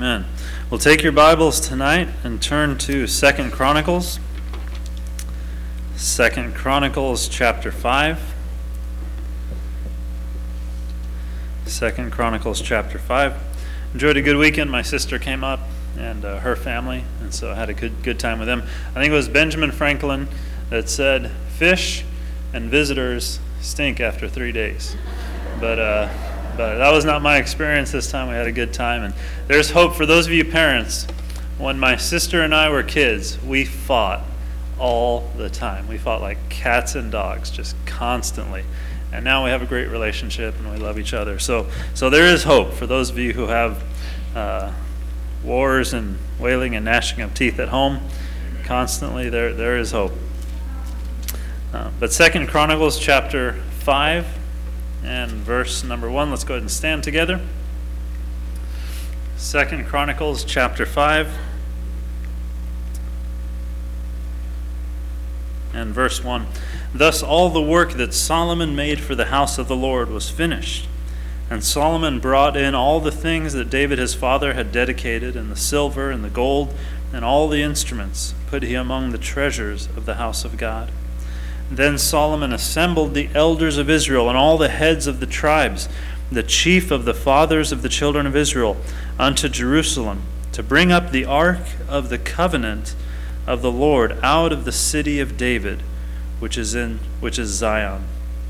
Amen. We'll take your Bibles tonight and turn to 2 Chronicles. 2 Chronicles chapter 5. 2 Chronicles chapter 5. Enjoyed a good weekend. My sister came up and her family, and so I had a good time with them. I think it was Benjamin Franklin that said, "Fish and visitors stink after 3 days." But that was not my experience this time. We had a good time, and there's hope for those of you parents. When my sister and I were kids, we fought all the time. We fought like cats and dogs, just constantly. And now we have a great relationship, and we love each other. So there is hope for those of you who have wars and wailing and gnashing of teeth at home. Constantly, there is hope. But 2 Chronicles chapter 5 and verse number 1. Let's go ahead and stand together. 2 Chronicles chapter 5 and verse 1. Thus all the work that Solomon made for the house of the Lord was finished. And Solomon brought in all the things that David his father had dedicated, and the silver and the gold, and all the instruments put he among the treasures of the house of God. Then Solomon assembled the elders of Israel and all the heads of the tribes, the chief of the fathers of the children of Israel, unto Jerusalem, to bring up the ark of the covenant of the Lord out of the city of David, which is Zion.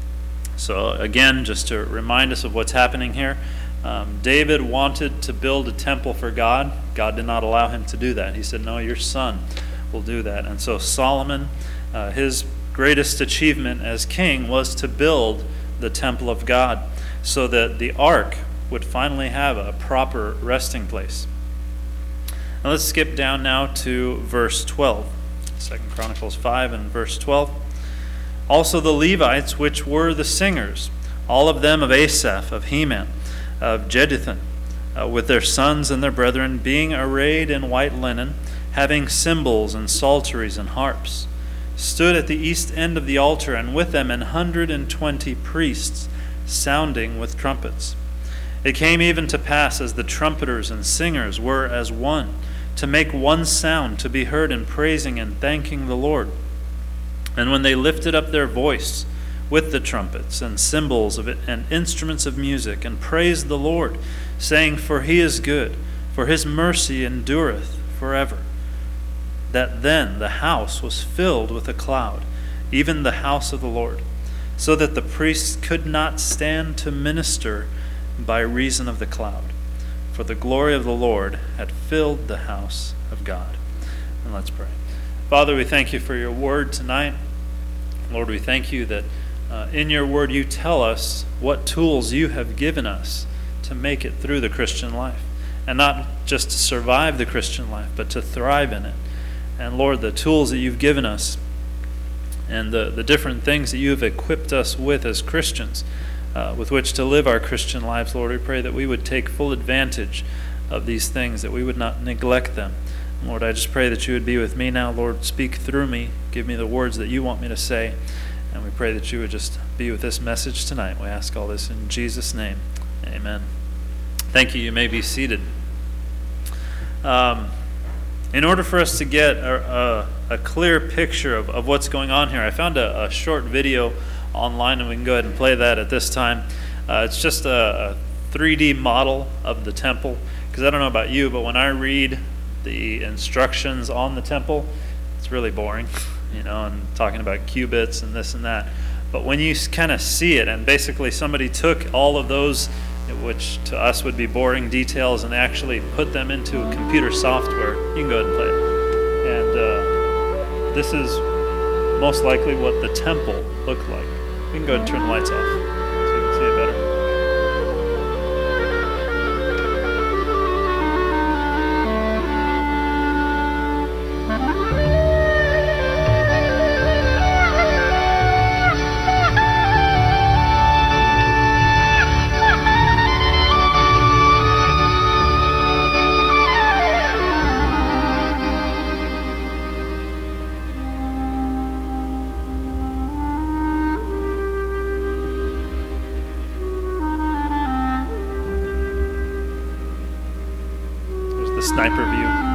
So again, just to remind us of what's happening here, David wanted to build a temple for God. God did not allow him to do that. He said, "No, your son will do that." And so Solomon, his greatest achievement as king was to build the temple of God so that the ark would finally have a proper resting place. Now let's skip down now to verse 12. 2 Chronicles 5 and verse 12. Also the Levites, which were the singers, all of them of Asaph, of Heman, of Jeduthun, with their sons and their brethren, being arrayed in white linen, having cymbals and psalteries and harps, stood at the east end of the altar, and with them 120 priests, sounding with trumpets. It came even to pass, as the trumpeters and singers were as one, to make one sound to be heard in praising and thanking the Lord. And when they lifted up their voice with the trumpets and cymbals of it and instruments of music, and praised the Lord, saying, "For he is good, for his mercy endureth forever," that then the house was filled with a cloud, even the house of the Lord, so that the priests could not stand to minister by reason of the cloud. For the glory of the Lord had filled the house of God. And let's pray. Father, we thank you for your word tonight. Lord, we thank you that in your word you tell us what tools you have given us to make it through the Christian life. And not just to survive the Christian life, but to thrive in it. And Lord, the tools that you've given us and the different things that you have equipped us with as Christians, with which to live our Christian lives, Lord, we pray that we would take full advantage of these things, that we would not neglect them. And Lord, I just pray that you would be with me now. Lord, speak through me. Give me the words that you want me to say. And we pray that you would just be with this message tonight. We ask all this in Jesus' name. Amen. Thank you. You may be seated. In order for us to get a clear picture of what's going on here, I found a short video online, and we can go ahead and play that at this time. It's just a 3D model of the temple, because I don't know about you, but when I read the instructions on the temple, it's really boring, and talking about cubits and this and that. But when you kind of see it, and basically somebody took all of those, which to us would be boring details, and actually put them into computer software. You can go ahead and play it. And this is most likely what the temple looked like. We can go ahead and turn the lights off so you can see it better. the sniper view.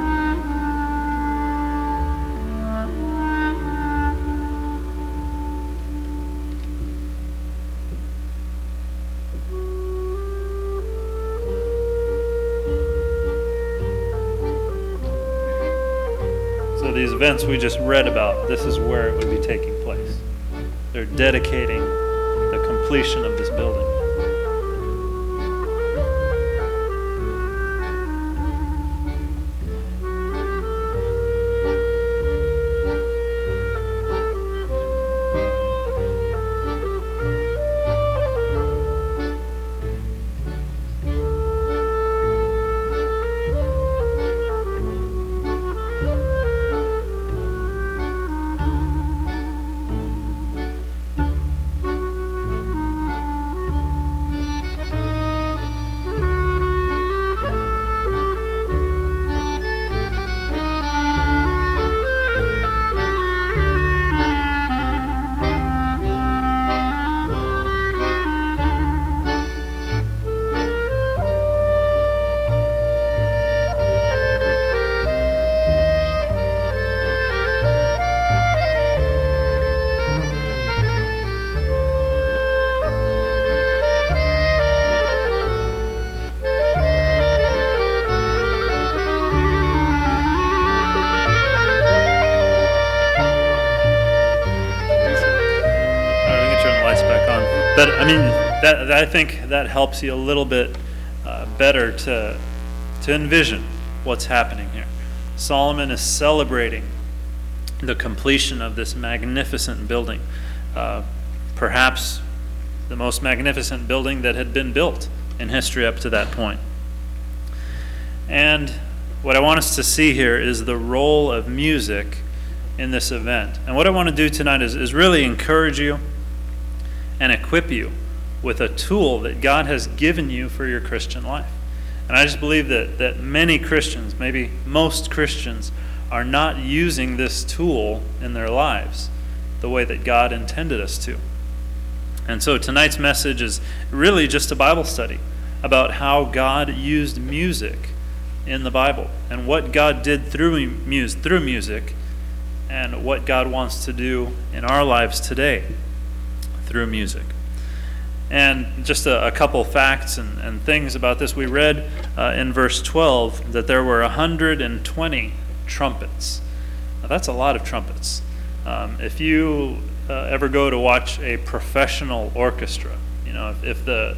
So these events we just read about, this is where it would be taking place. They're dedicating the completion of this building. But I mean, that I think that helps you a little bit better to envision what's happening here. Solomon is celebrating the completion of this magnificent building, perhaps the most magnificent building that had been built in history up to that point. And what I want us to see here is the role of music in this event. And what I want to do tonight is really encourage you and equip you with a tool that God has given you for your Christian life. And I just believe that many Christians, maybe most Christians, are not using this tool in their lives the way that God intended us to. And so tonight's message is really just a Bible study about how God used music in the Bible and what God did through music and what God wants to do in our lives today through music. And just a couple facts and things about this. We read in verse 12 that there were 120 trumpets. Now, that's a lot of trumpets. If you ever go to watch a professional orchestra, you know, if the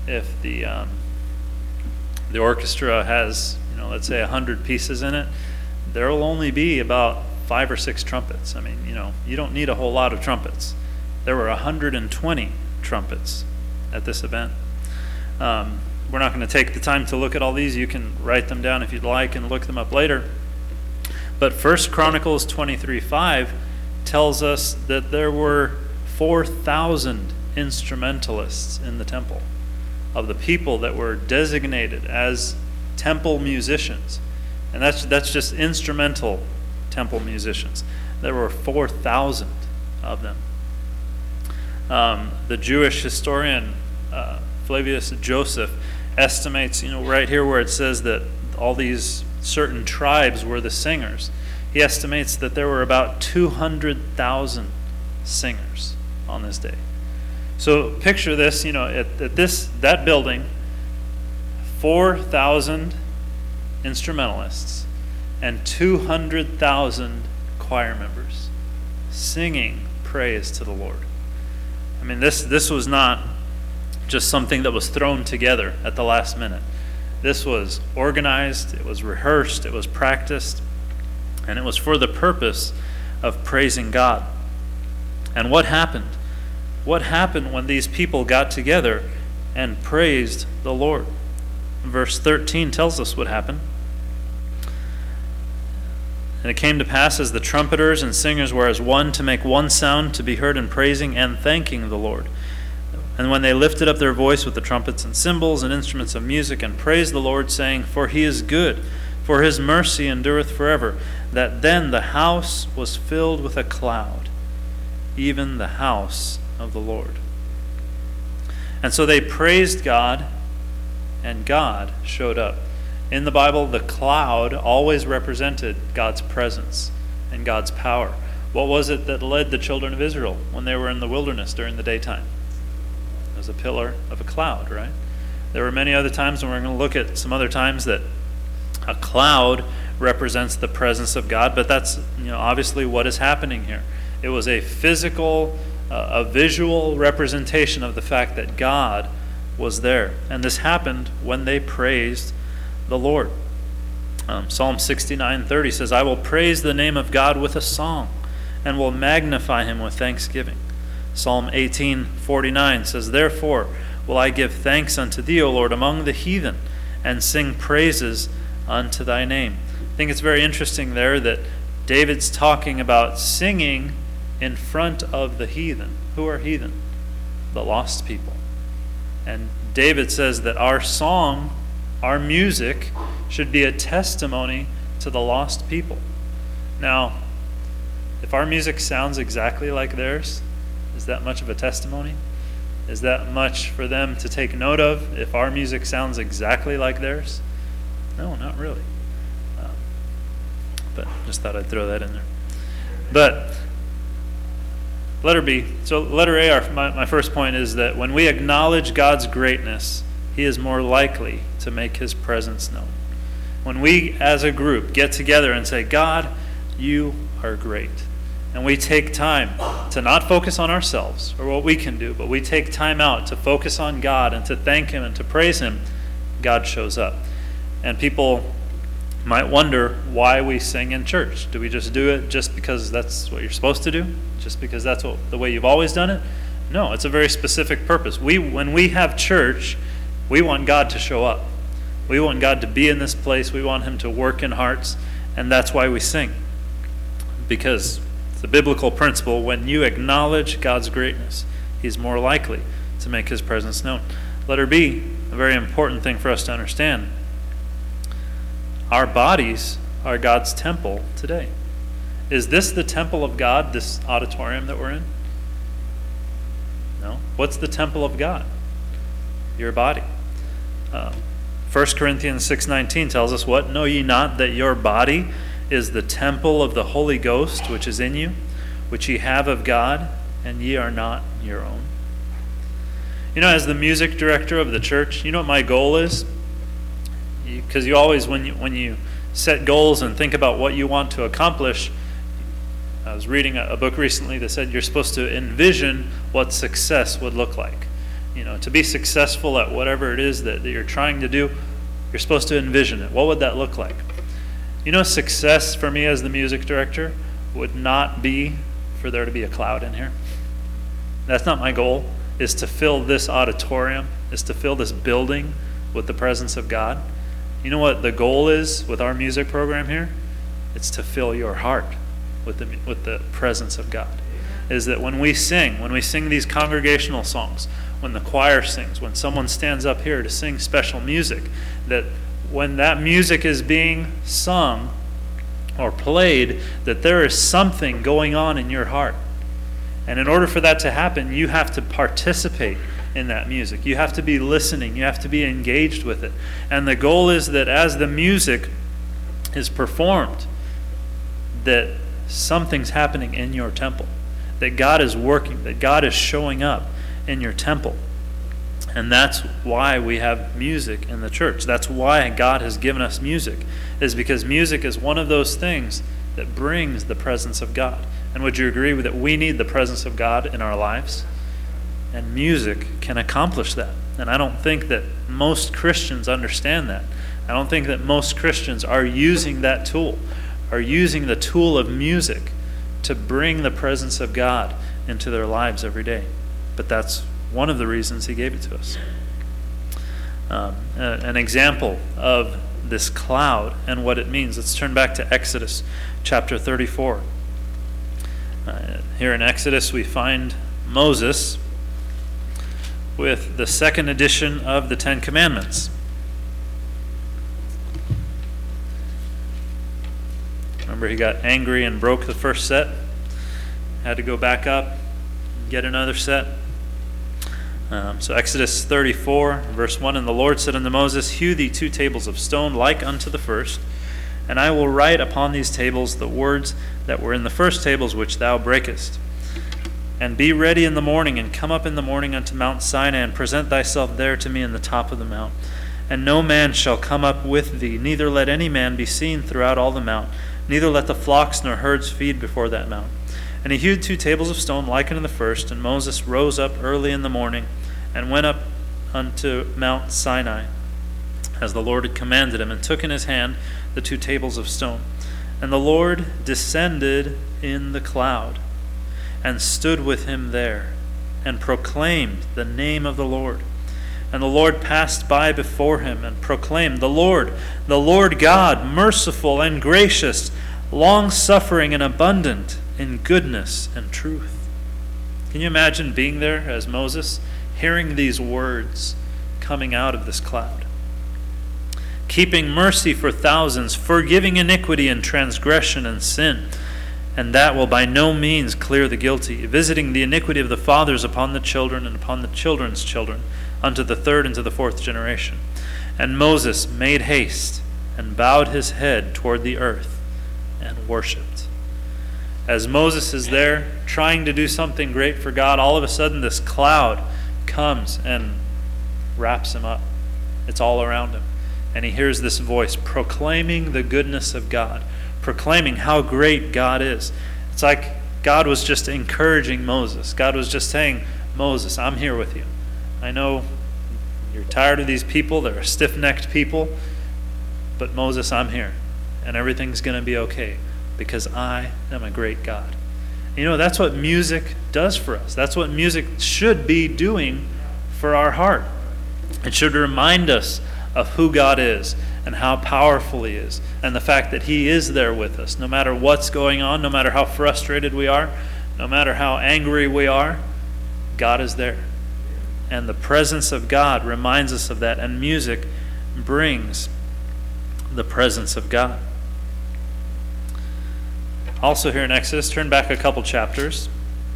orchestra has, you know, let's say 100 pieces in it, there will only be about 5 or 6 trumpets. I mean, you know, you don't need a whole lot of trumpets. There were 120 trumpets at this event. We're not going to take the time to look at all these. You can write them down if you'd like and look them up later. But 1 Chronicles 23:5 tells us that there were 4,000 instrumentalists in the temple, of the people that were designated as temple musicians. And that's just instrumental temple musicians. There were 4,000 of them. The Jewish historian Flavius Joseph estimates, you know, right here where it says that all these certain tribes were the singers, he estimates that there were about 200,000 singers on this day. So picture this, you know, at that building, 4,000 instrumentalists and 200,000 choir members singing praise to the Lord. I mean, this was not just something that was thrown together at the last minute. This was organized, it was rehearsed, it was practiced, and it was for the purpose of praising God. And what happened? What happened when these people got together and praised the Lord? Verse 13 tells us what happened. And it came to pass, as the trumpeters and singers were as one, to make one sound to be heard in praising and thanking the Lord. And when they lifted up their voice with the trumpets and cymbals and instruments of music, and praised the Lord, saying, For he is good, for his mercy endureth forever, that then the house was filled with a cloud, even the house of the Lord. And so they praised God, and God showed up. In the Bible, the cloud always represented God's presence and God's power. What was it that led the children of Israel when they were in the wilderness during the daytime? It was a pillar of a cloud, right? There were many other times, and we're going to look at some other times, that a cloud represents the presence of God, but that's obviously what is happening here. It was a physical, a visual representation of the fact that God was there. And this happened when they praised the Lord. Psalm 69:30 says, I will praise the name of God with a song, and will magnify him with thanksgiving. Psalm 18:49 says, therefore will I give thanks unto thee, O Lord, among the heathen, and sing praises unto thy name. I think it's very interesting there that David's talking about singing in front of the heathen. Who are heathen? The lost people. And David says that our song, our music, should be a testimony to the lost people. Now, if our music sounds exactly like theirs, is that much of a testimony? Is that much for them to take note of if our music sounds exactly like theirs? No, not really. But just thought I'd throw that in there. But letter B. So letter A, my first point is that when we acknowledge God's greatness, he is more likely to make his presence known. When we as a group get together and say, God, you are great, and we take time to not focus on ourselves or what we can do, but we take time out to focus on God and to thank him and to praise him, God shows up. And people might wonder why we sing in church. Do we just do it just because that's what you're supposed to do? Just because that's the way you've always done it? No, it's a very specific purpose. When we have church, we want God to show up. We want God to be in this place. We want him to work in hearts, and that's why we sing. Because it's a biblical principle. When you acknowledge God's greatness, he's more likely to make his presence known. Letter B, a very important thing for us to understand. Our bodies are God's temple today. Is this the temple of God, this auditorium that we're in? No. What's the temple of God? Your body. 1 Corinthians 6:19 tells us, what? Know ye not that your body is the temple of the Holy Ghost, which is in you, which ye have of God, and ye are not your own? As the music director of the church, you know what my goal is? Because you always, when you set goals and think about what you want to accomplish, I was reading a book recently that said you're supposed to envision what success would look like. To be successful at whatever it is that you're trying to do, you're supposed to envision it. What would that look like? Success for me as the music director would not be for there to be a cloud in here. That's not my goal, is to fill this auditorium, is to fill this building with the presence of God. You know what the goal is with our music program here? It's to fill your heart with the presence of God. Is that when we sing these congregational songs, when the choir sings, when someone stands up here to sing special music, that when that music is being sung or played, that there is something going on in your heart. And in order for that to happen, you have to participate in that music. You have to be listening. You have to be engaged with it. And the goal is that as the music is performed, that something's happening in your temple, that God is working, that God is showing up in your temple. And that's why we have music in the church. That's why God has given us music, is because music is one of those things that brings the presence of God. And would you agree that we need the presence of God in our lives? And music can accomplish that. And I don't think that most Christians understand that. I don't think that most Christians are using that tool, are using the tool of music to bring the presence of God into their lives every day. But that's one of the reasons he gave it to us. An example of this cloud and what it means. Let's turn back to Exodus chapter 34. Here in Exodus we find Moses with the second edition of the Ten Commandments. Remember, he got angry and broke the first set. Had to go back up, get another set. So Exodus 34, verse 1, And the Lord said unto Moses, Hew thee 2 tables of stone like unto the first, and I will write upon these tables the words that were in the first tables which thou breakest. And be ready in the morning, and come up in the morning unto Mount Sinai, and present thyself there to me in the top of the mount. And no man shall come up with thee, neither let any man be seen throughout all the mount, neither let the flocks nor herds feed before that mount. And he hewed 2 tables of stone like unto the first, and Moses rose up early in the morning, and went up unto Mount Sinai, as the Lord had commanded him, and took in his hand the 2 tables of stone. And the Lord descended in the cloud, and stood with him there, and proclaimed the name of the Lord. And the Lord passed by before him, and proclaimed, the Lord God, merciful and gracious, long-suffering and abundant in goodness and truth. Can you imagine being there as Moses, hearing these words coming out of this cloud? Keeping mercy for thousands, forgiving iniquity and transgression and sin, and that will by no means clear the guilty, visiting the iniquity of the fathers upon the children and upon the children's children, unto the 3rd and to the 4th generation. And Moses made haste, and bowed his head toward the earth, and worshipped. As Moses is there trying to do something great for God, all of a sudden this cloud comes and wraps him up. It's all around him. And he hears this voice proclaiming the goodness of God, proclaiming how great God is. It's like God was just encouraging Moses. God was just saying, Moses, I'm here with you. I know you're tired of these people. They're stiff-necked people. But Moses, I'm here. And everything's going to be okay, because I am a great God. You know, that's what music does for us. That's what music should be doing for our heart. It should remind us of who God is and how powerful He is, and the fact that He is there with us. No matter what's going on, no matter how frustrated we are, no matter how angry we are, God is there. And the presence of God reminds us of that, and music brings the presence of God. Also here in Exodus, turn back a couple chapters,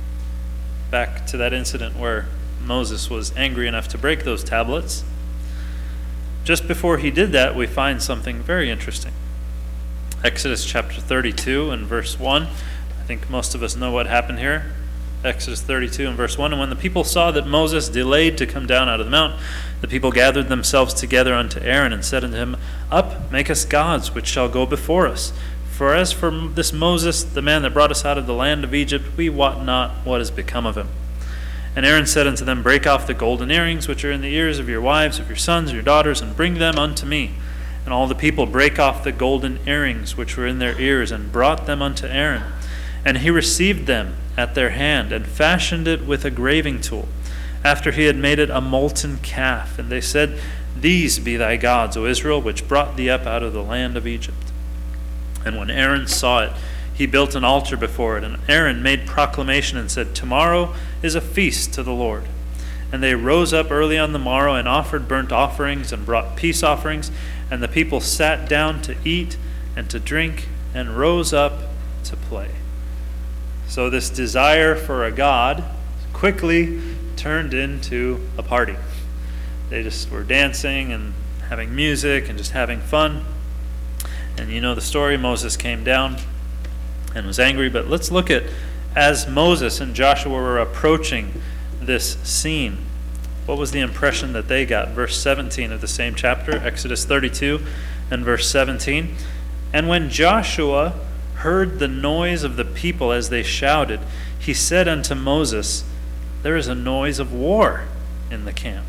back to that incident where Moses was angry enough to break those tablets. Just before he did that, we find something very interesting. Exodus chapter 32 and verse 1. I think most of us know what happened here. Exodus 32 and verse 1. And when the people saw that Moses delayed to come down out of the mount, the people gathered themselves together unto Aaron and said unto him, Up, make us gods, which shall go before us. For as for this Moses, the man that brought us out of the land of Egypt, we wot not what is become of him. And Aaron said unto them, Break off the golden earrings which are in the ears of your wives, of your sons, your daughters, and bring them unto me. And all the people brake off the golden earrings which were in their ears, and brought them unto Aaron. And he received them at their hand, and fashioned it with a graving tool, after he had made it a molten calf. And they said, These be thy gods, O Israel, which brought thee up out of the land of Egypt. And when Aaron saw it, he built an altar before it. And Aaron made proclamation and said, Tomorrow is a feast to the Lord. And they rose up early on the morrow and offered burnt offerings and brought peace offerings. And the people sat down to eat and to drink and rose up to play. So this desire for a god quickly turned into a party. They just were dancing and having music and just having fun. And you know the story. Moses came down and was angry. But let's look at, as Moses and Joshua were approaching this scene, what was the impression that they got? Verse 17 of the same chapter, Exodus 32 and verse 17. And when Joshua heard the noise of the people as they shouted, he said unto Moses, There is a noise of war in the camp.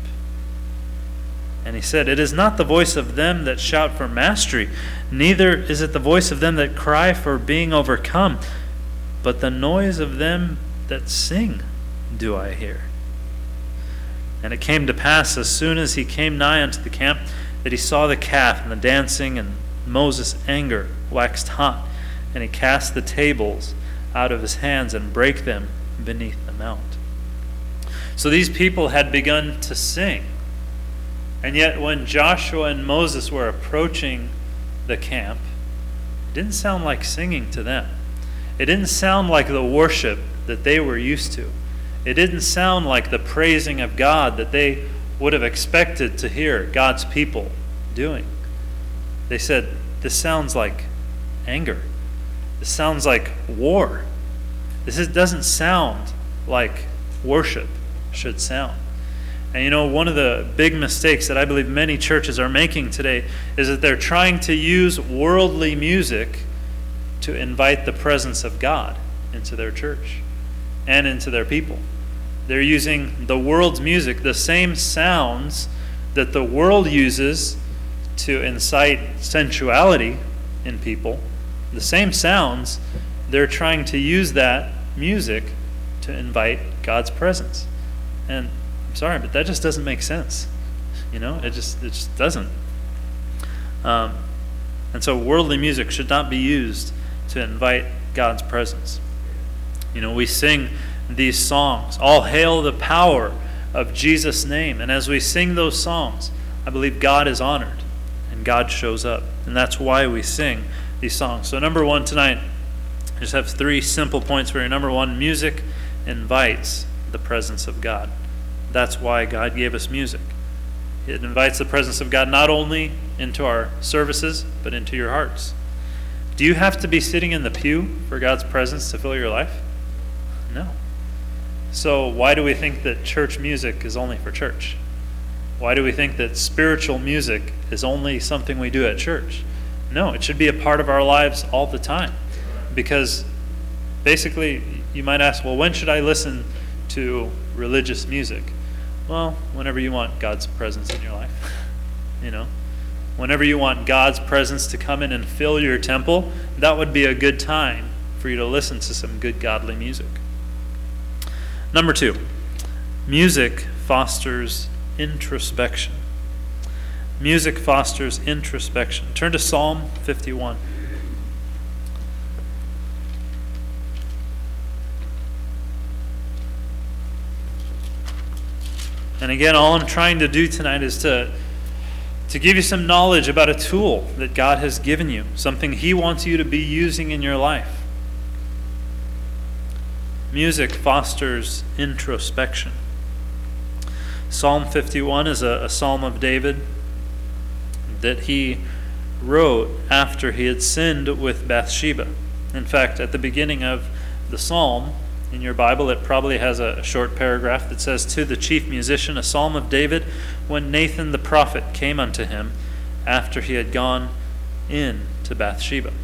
And he said, It is not the voice of them that shout for mastery, neither is it the voice of them that cry for being overcome, but the noise of them that sing do I hear. And it came to pass, as soon as he came nigh unto the camp, that he saw the calf and the dancing, and Moses' anger waxed hot, and he cast the tables out of his hands and brake them beneath the mount. So these people had begun to sing. And yet when Joshua and Moses were approaching the camp, it didn't sound like singing to them. It didn't sound like the worship that they were used to. It didn't sound like the praising of God that they would have expected to hear God's people doing. They said, this sounds like anger. This sounds like war. Doesn't sound like worship should sound. And one of the big mistakes that I believe many churches are making today is that they're trying to use worldly music to invite the presence of God into their church and into their people. They're using the world's music, the same sounds that the world uses to incite sensuality in people, the same sounds, they're trying to use that music to invite God's presence. And I'm sorry, but that just doesn't make sense. It just doesn't. And so worldly music should not be used to invite God's presence. We sing these songs, all hail the power of Jesus' name. And as we sing those songs, I believe God is honored and God shows up. And that's why we sing these songs. So number one tonight, I just have 3 simple points for you. Number one, music invites the presence of God. That's why God gave us music. It invites the presence of God not only into our services, but into your hearts. Do you have to be sitting in the pew for God's presence to fill your life? No. So why do we think that church music is only for church? Why do we think that spiritual music is only something we do at church? No, it should be a part of our lives all the time. Because basically, you might ask, well, when should I listen to religious music? Well, whenever you want God's presence in your life. Whenever you want God's presence to come in and fill your temple, that would be a good time for you to listen to some good godly music. Number 2, music fosters introspection. Music fosters introspection. Turn to Psalm 51. And again, all I'm trying to do tonight is to give you some knowledge about a tool that God has given you, something He wants you to be using in your life. Music fosters introspection. Psalm 51 is a psalm of David that he wrote after he had sinned with Bathsheba. In fact, at the beginning of the psalm, in your Bible, it probably has a short paragraph that says, "To the chief musician, a psalm of David, when Nathan the prophet came unto him after he had gone in to Bathsheba."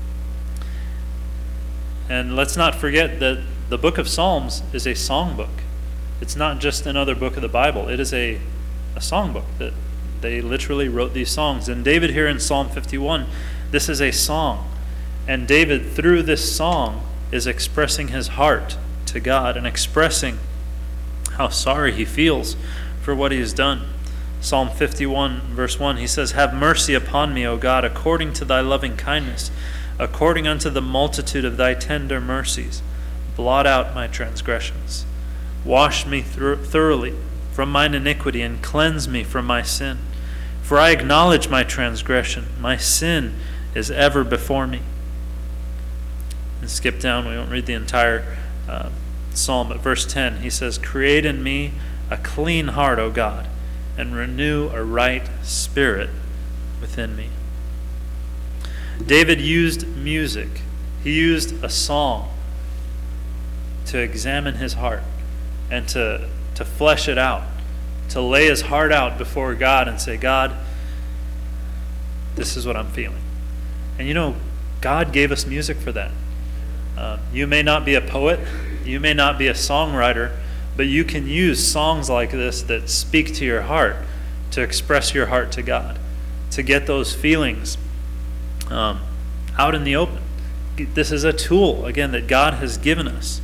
And let's not forget that the book of Psalms is a songbook. It's not just another book of the Bible. It is a songbook that they literally wrote these songs. And David here in Psalm 51, this is a song. And David, through this song, is expressing his heart to God and expressing how sorry he feels for what he has done. Psalm 51, verse 1, he says, "Have mercy upon me, O God, according to thy loving kindness, according unto the multitude of thy tender mercies. Blot out my transgressions. Wash me thoroughly from mine iniquity and cleanse me from my sin. For I acknowledge my transgression. My sin is ever before me." And skip down, we won't read the entire psalm, but verse 10, he says, "Create in me a clean heart, O God, and renew a right spirit within me." David used music. He used a song to examine his heart and to flesh it out, to lay his heart out before God and say, "God, this is what I'm feeling." And God gave us music for that. You may not be a poet, you may not be a songwriter, but you can use songs like this that speak to your heart to express your heart to God, to get those feelings out in the open. This is a tool, again, that God has given us.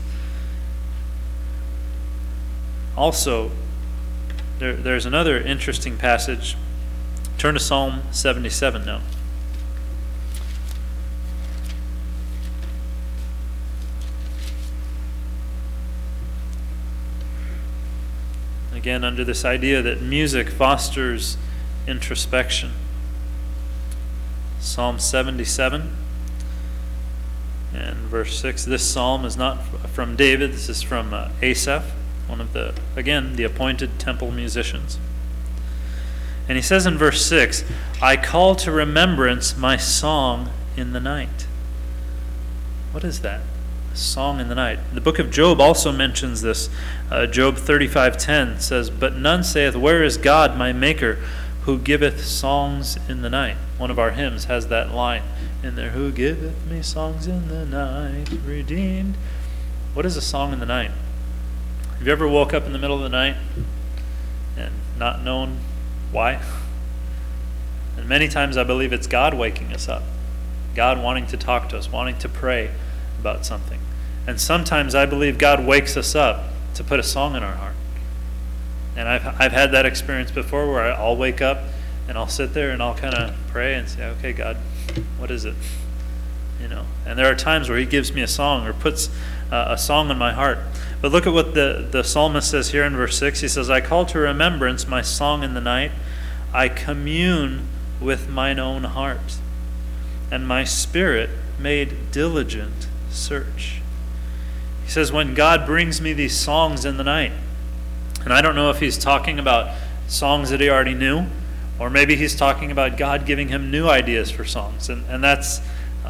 Also, there's another interesting passage. Turn to Psalm 77 now. Again, under this idea that music fosters introspection. Psalm 77 and verse 6. This psalm is not from David. This is from Asaph. one of the, again, the appointed temple musicians. And he says in verse 6, I call to remembrance my song in the night. What is that? A song in the night. The book of Job also mentions this. Job 35:10 says, But none saith, Where is God, my Maker, who giveth songs in the night? One of our hymns has that line in there, Who giveth me songs in the night, redeemed. What is a song in the night? Have you ever woke up in the middle of the night and not known why? And many times I believe it's God waking us up. God wanting to talk to us, wanting to pray about something. And sometimes I believe God wakes us up to put a song in our heart. And I've had that experience before where I'll wake up and I'll sit there and I'll kind of pray and say, okay, God, what is it? And there are times where he gives me a song or puts a song in my heart. But look at what the psalmist says here in verse 6. He says, I call to remembrance my song in the night. I commune with mine own heart, and my spirit made diligent search. He says, when God brings me these songs in the night, and I don't know if he's talking about songs that he already knew, or maybe he's talking about God giving him new ideas for songs. And that's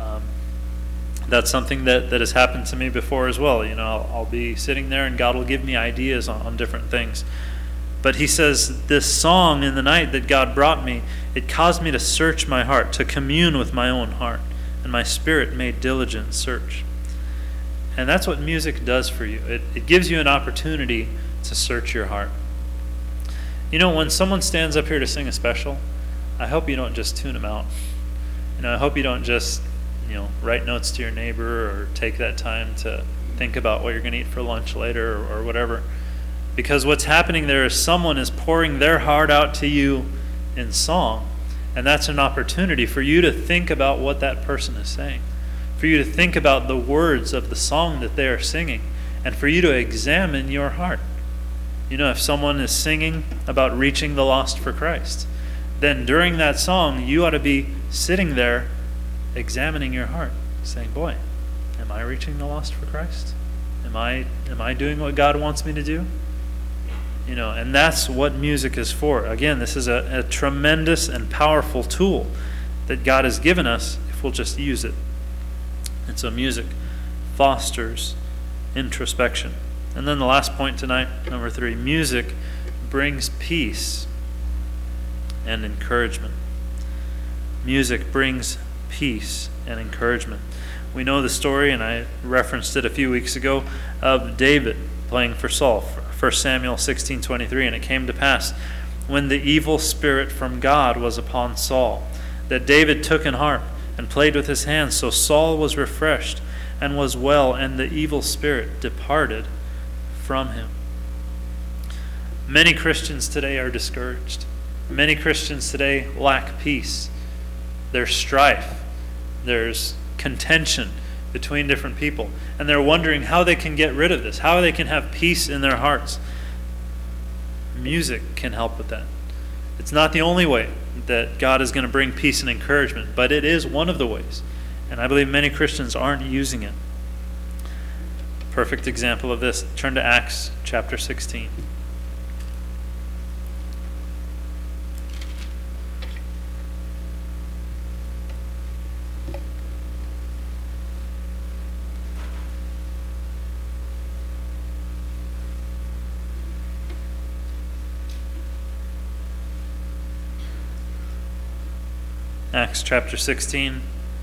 something that has happened to me before as well. I'll be sitting there and God will give me ideas on different things. But he says, this song in the night that God brought me, it caused me to search my heart, to commune with my own heart, and my spirit made diligent search. And that's what music does for you. It gives you an opportunity to search your heart. When someone stands up here to sing a special, I hope you don't just tune them out. I hope you don't just write notes to your neighbor or take that time to think about what you're going to eat for lunch later or whatever. Because what's happening there is someone is pouring their heart out to you in song, and that's an opportunity for you to think about what that person is saying, for you to think about the words of the song that they are singing, and for you to examine your heart. If someone is singing about reaching the lost for Christ, then during that song, you ought to be sitting there examining your heart, saying, boy, am I reaching the lost for Christ? Am I doing what God wants me to do? And that's what music is for. Again, this is a tremendous and powerful tool that God has given us if we'll just use it. And so music fosters introspection. And then the last point tonight, number 3, music brings peace and encouragement. Music brings peace and encouragement. We know the story, and I referenced it a few weeks ago, of David playing for Saul, 1 Samuel 16:23. And it came to pass, when the evil spirit from God was upon Saul, that David took an harp and played with his hands. So Saul was refreshed and was well, and the evil spirit departed from him. Many Christians today are discouraged. Many Christians today lack peace. There's strife. There's contention between different people. And they're wondering how they can get rid of this, how they can have peace in their hearts. Music can help with that. It's not the only way that God is going to bring peace and encouragement, but it is one of the ways. And I believe many Christians aren't using it. Perfect example of this. Turn to Acts chapter 16. Acts chapter 16.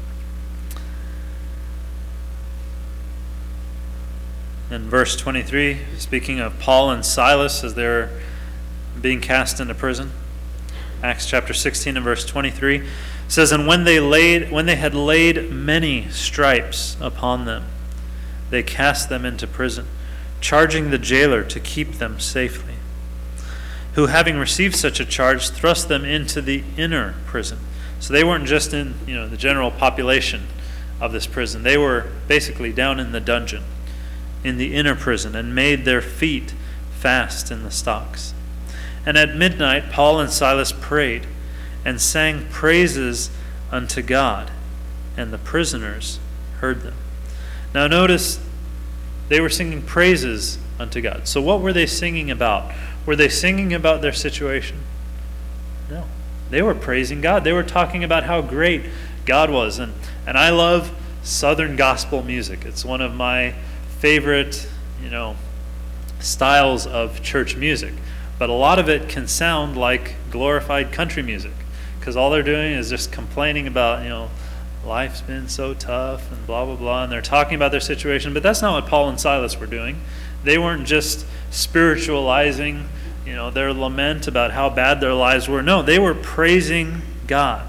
In verse 23, speaking of Paul and Silas as they're being cast into prison. Acts chapter 16 and verse 23 says, And when they had laid many stripes upon them, they cast them into prison, charging the jailer to keep them safely, who, having received such a charge, thrust them into the inner prison. So they weren't just in the general population of this prison. They were basically down in the dungeon, in the inner prison, and made their feet fast in the stocks. And at midnight Paul and Silas prayed and sang praises unto God, and the prisoners heard them. Now notice, they were singing praises unto God. So what were they singing about? Were they singing about their situation? No. They were praising God. They were talking about how great God was. And I love Southern gospel music. It's one of my favorite, styles of church music. But a lot of it can sound like glorified country music, because all they're doing is just complaining about, life's been so tough and blah, blah, blah. And they're talking about their situation. But that's not what Paul and Silas were doing. They weren't just spiritualizing, their lament about how bad their lives were. No, they were praising God.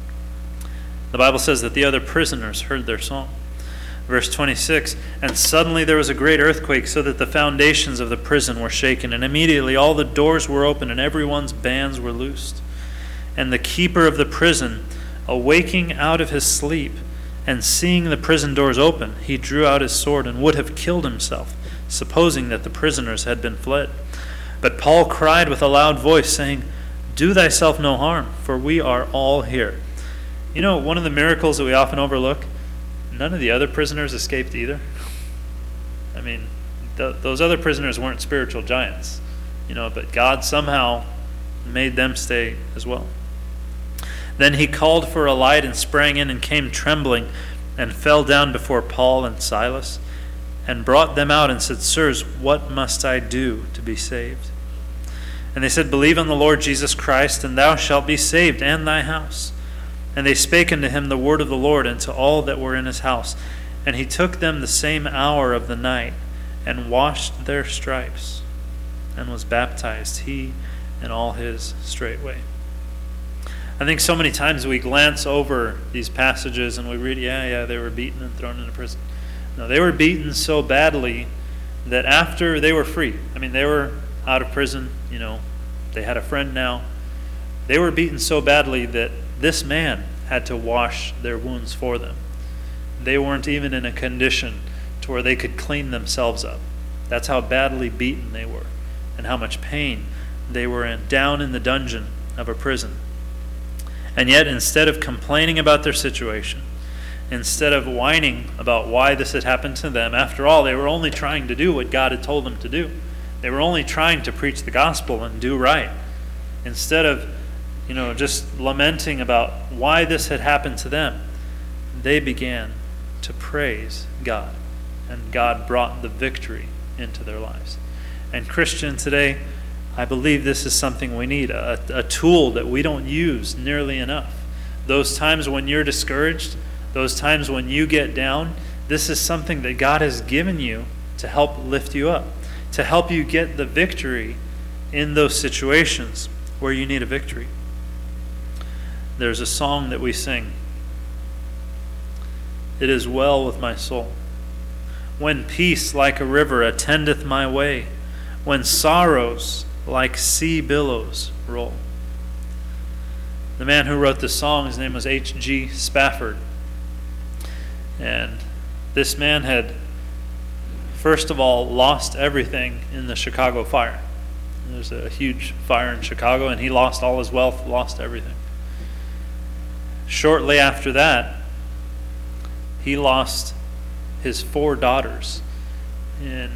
The Bible says that the other prisoners heard their song. Verse 26, and suddenly there was a great earthquake, so that the foundations of the prison were shaken, and immediately all the doors were opened, and everyone's bands were loosed. And the keeper of the prison, awaking out of his sleep, and seeing the prison doors open, he drew out his sword and would have killed himself, supposing that the prisoners had been fled. But Paul cried with a loud voice, saying, do thyself no harm, for we are all here. One of the miracles that we often overlook, none of the other prisoners escaped either. I mean, those other prisoners weren't spiritual giants, but God somehow made them stay as well. Then he called for a light and sprang in and came trembling and fell down before Paul and Silas and brought them out and said, sirs, what must I do to be saved? And they said, believe on the Lord Jesus Christ, and thou shalt be saved, and thy house. And they spake unto him the word of the Lord, and to all that were in his house. And he took them the same hour of the night, and washed their stripes, and was baptized, he and all his straightway. I think so many times we glance over these passages and we read, they were beaten and thrown into prison. No, they were beaten so badly that after they were free, they were out of prison, they had a friend now. They were beaten so badly that this man had to wash their wounds for them. They weren't even in a condition to where they could clean themselves up. That's how badly beaten they were and how much pain they were in, down in the dungeon of a prison. And yet, instead of complaining about their situation, instead of whining about why this had happened to them, after all, they were only trying to do what God had told them to do. They were only trying to preach the gospel and do right. Instead of, just lamenting about why this had happened to them, they began to praise God. And God brought the victory into their lives. And Christian, today, I believe this is something we need, a tool that we don't use nearly enough. Those times when you're discouraged, those times when you get down, this is something that God has given you to help lift you up, to help you get the victory in those situations where you need a victory. There's a song that we sing. It is well with my soul. When peace like a river attendeth my way, when sorrows like sea billows roll. The man who wrote this song, his name was H.G. Spafford. And this man had, first of all, lost everything in the Chicago fire. There's a huge fire in Chicago, and he lost all his wealth, lost everything. Shortly after that, he lost his 4 daughters in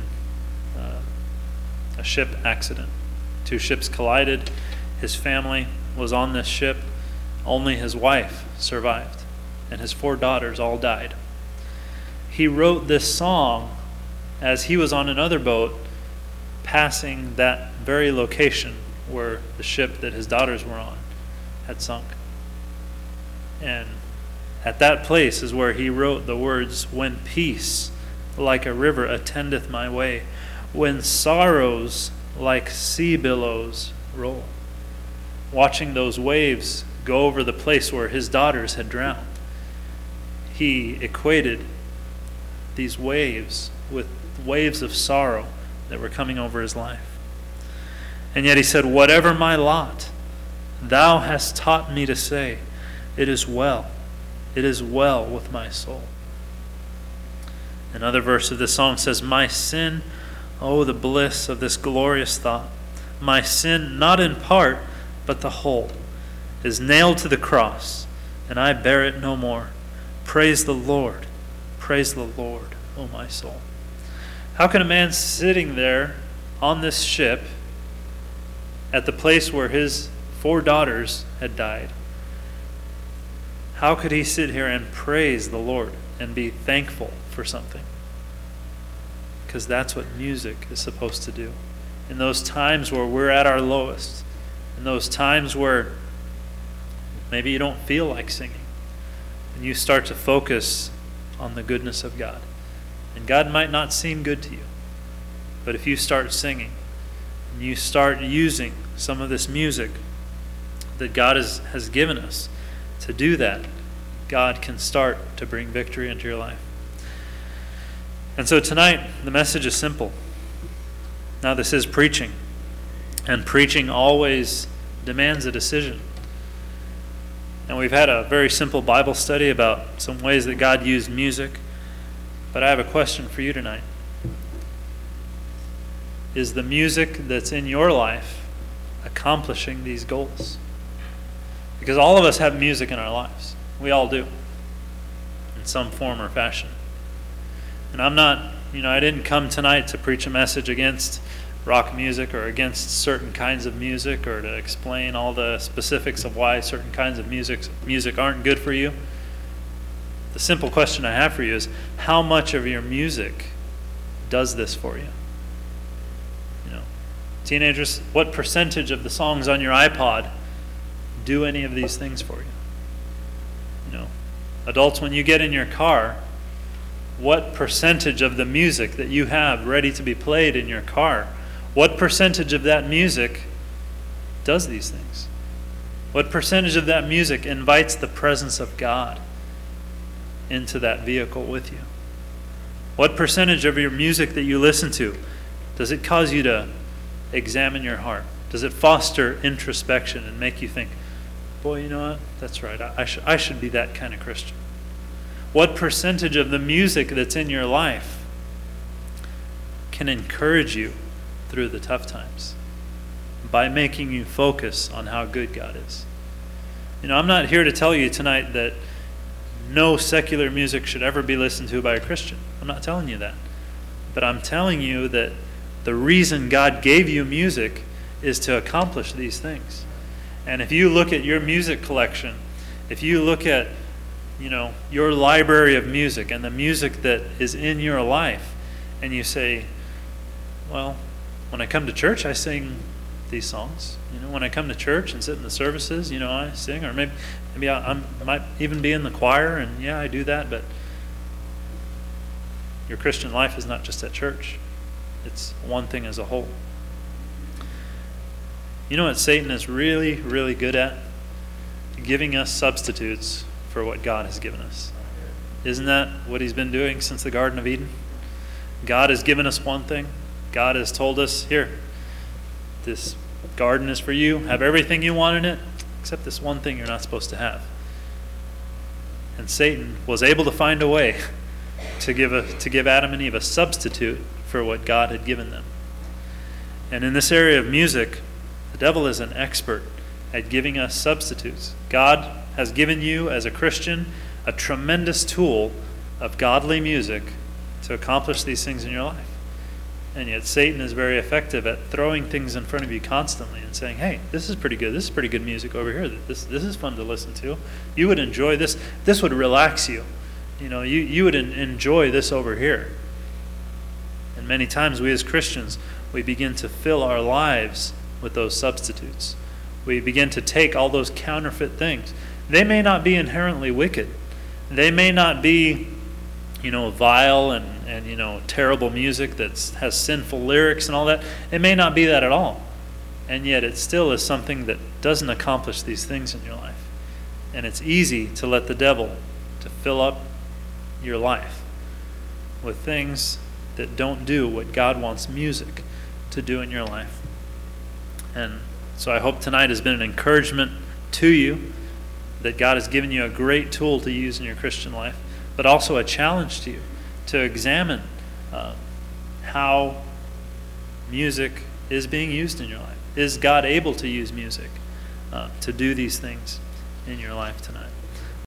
a ship accident. 2 ships collided. His family was on this ship. Only his wife survived, and his 4 daughters all died. He wrote this song as he was on another boat passing that very location where the ship that his daughters were on had sunk. And at that place is where he wrote the words, when peace like a river attendeth my way, when sorrows like sea billows roll. Watching those waves go over the place where his daughters had drowned, he equated these waves with waves of sorrow that were coming over his life. And yet he said, whatever my lot, thou hast taught me to say, it is well with my soul. Another verse of this song says, my sin, oh, the bliss of this glorious thought, my sin, not in part, but the whole, is nailed to the cross, and I bear it no more. Praise the Lord, O my soul. How can a man sitting there on this ship at the place where his 4 daughters had died, how could he sit here and praise the Lord and be thankful for something? Because that's what music is supposed to do. In those times where we're at our lowest, in those times where maybe you don't feel like singing, and you start to focus on the goodness of God. And God might not seem good to you, but if you start singing, and you start using some of this music that God has given us to do that, God can start to bring victory into your life. And so tonight, the message is simple. Now, this is preaching, and preaching always demands a decision. And we've had a very simple Bible study about some ways that God used music, but I have a question for you tonight. Is the music that's in your life accomplishing these goals? Because all of us have music in our lives. We all do, in some form or fashion. And I'm not, I didn't come tonight to preach a message against rock music or against certain kinds of music or to explain all the specifics of why certain kinds of music aren't good for you. The simple question I have for you is, how much of your music does this for you? Teenagers, what percentage of the songs on your iPod do any of these things for you? Adults, when you get in your car, what percentage of the music that you have ready to be played in your car, what percentage of that music does these things? What percentage of that music invites the presence of God into that vehicle with you? What percentage of your music that you listen to, does it cause you to examine your heart? Does it foster introspection and make you think, boy, you know what? That's right. I should be that kind of Christian. What percentage of the music that's in your life can encourage you through the tough times by making you focus on how good God is? I'm not here to tell you tonight that no secular music should ever be listened to by a Christian. I'm not telling you that. But I'm telling you that the reason God gave you music is to accomplish these things. And if you look at your music collection, if you look at, your library of music and the music that is in your life, and you say, well, when I come to church, I sing these songs. When I come to church and sit in the services, I sing, or maybe I might even be in the choir, and yeah, I do that, but your Christian life is not just at church. It's one thing as a whole. You know what Satan is really, really good at? Giving us substitutes for what God has given us. Isn't that what he's been doing since the Garden of Eden? God has given us one thing. God has told us, here, this garden is for you. Have everything you want in it, except this one thing you're not supposed to have. And Satan was able to find a way to give Adam and Eve a substitute for what God had given them. And in this area of music, the devil is an expert at giving us substitutes. God has given you, as a Christian, a tremendous tool of godly music to accomplish these things in your life. And yet Satan is very effective at throwing things in front of you constantly and saying, hey, this is pretty good. This is pretty good music over here. This is fun to listen to. You would enjoy this. This would relax you. You would enjoy this over here. And many times we as Christians, we begin to fill our lives with those substitutes. We begin to take all those counterfeit things. They may not be inherently wicked. They may not be, vile and terrible music that has sinful lyrics and all that. It may not be that at all. And yet it still is something that doesn't accomplish these things in your life. And it's easy to let the devil to fill up your life with things that don't do what God wants music to do in your life. And so I hope tonight has been an encouragement to you, that God has given you a great tool to use in your Christian life, but also a challenge to you to examine how music is being used in your life. Is God able to use music to do these things in your life tonight?